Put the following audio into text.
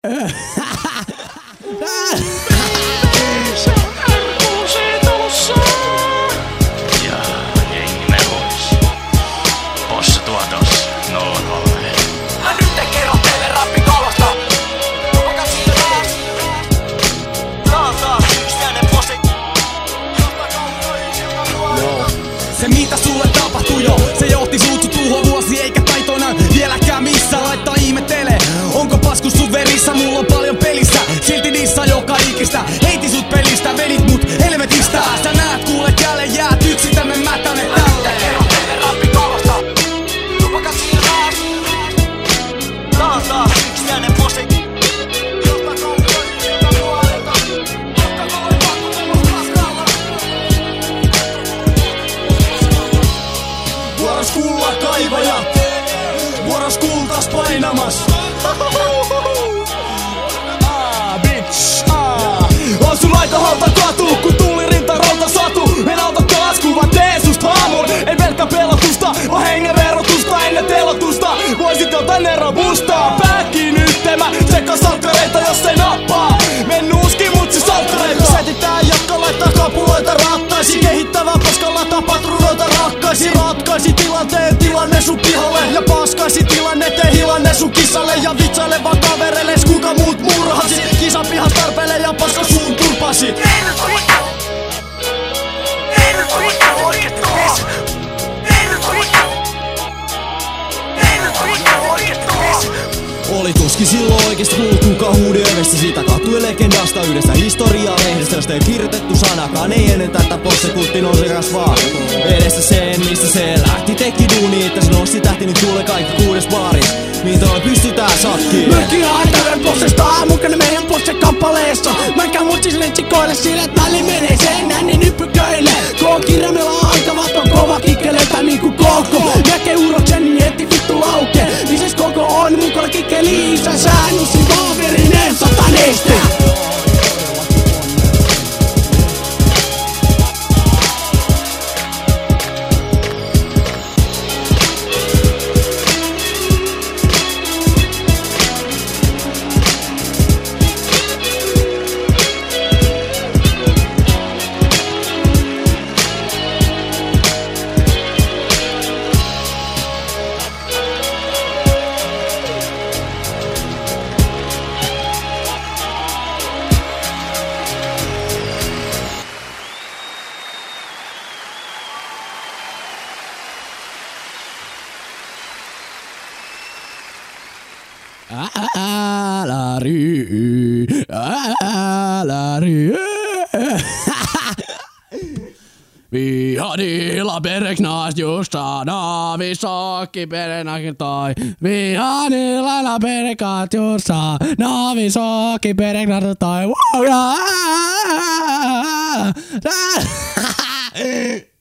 Se on RKC-talossa. Ja jengi mehuis. Posse tuotos 0-0. Mä nyt en kerro teille rappikolosta. Tupakas taas. Taas yksiäinen posi. Se mitä sulle tapahtui jo, se johti sut tuho vuosi eikä taitona vieläkään missä laittaa ihmettelee. Onko paskus sun verissä, mulla on paljon pelissä. Silti niissä joka ikistä, heiti sut pelistä, vedit mut helvetistä. Sä näet kuulet jälleen jäät yksin, me mätäne tälleen. Kerro teille rappikolosta. Tupakas taas yksiäinen posi. Vuoros kulla kaivaja, vuoros kultas painamas. Bitch, on sun aika halta katu, kun tuuli rintarolta satu. En auta taas kuva tee susta haamun. En pelkkä pelotusta, on hengen verotusta ennen telotusta. Voisit jotain nerobustaa, pääkkii nyt mä sekä salkkareita jos ei nappaa. Men nuuski mutsi salkkareita. Setitään jotka laittaa kapuloita rattaisi. Kehittävä paskalla patrunoita rakkaisi. Ratkaisi tilanteen tilanne sun pihalle. Ja paskaisi tilanneteen hilanne sun kissalle. Ja vitsaile vaan kavereille kuka muut murhasi. Kisan pihas tarpeelle ja paska suun turpasi. Oli tuskin silloin oikeesti kuultuukaan huudioimestä. Siitä kattui legendasta yhdestä historialehdestä, josta ei kirjoitettu sanakaan. Ei ennen tätä posse-kultti nousi kasvaa. Edestä sen mistä se lähti teki duuni, että se nosti tähti nyt kuule kaikki 6 baaris. Niin toi pystytään sakkiin. Mökki haetaan possesta mukana meidän posse-kappaleessa. Mänkään mutsis lentsikoille sille, että väli menee seinään niin nyppyköille. K-kirjaimella alkavat on kova kikkeleitä niinku koko. Näkee uroksen niin heti vittu lauke. Lisäs koko on mukana kikke liisä. Säännussi kaaverinen satanesti. Älä ry. Vihanilla pereknaas justa naavisokki perenäkin toi. Vihanilla perekaat justa naavisokki pereknaas toi.